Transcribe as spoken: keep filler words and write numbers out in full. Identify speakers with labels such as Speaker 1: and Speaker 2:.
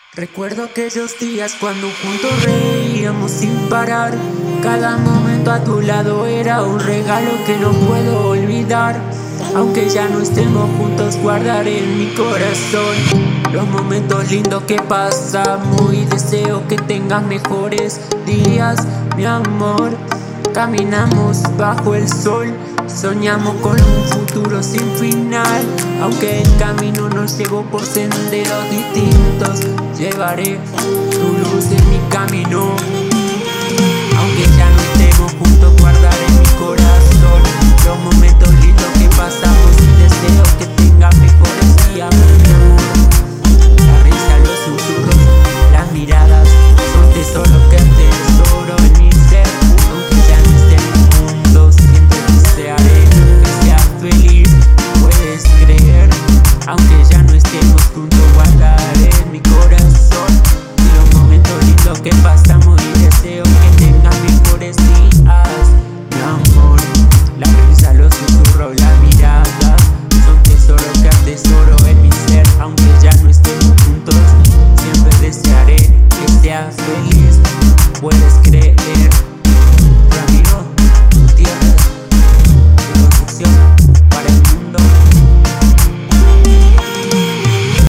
Speaker 1: Recuerdo aquellos días cuando juntos reíamos sin parar. Cada momento a tu lado era un regalo que no puedo olvidar. Aunque ya no estemos juntos, guardaré en mi corazón los momentos lindos que pasamos y deseo que tengas mejores días, mi amor. Caminamos bajo el sol, soñamos con un futuro sin final. Aunque el camino nos llevó por senderos distintos, llevaré tu luz en mi camino.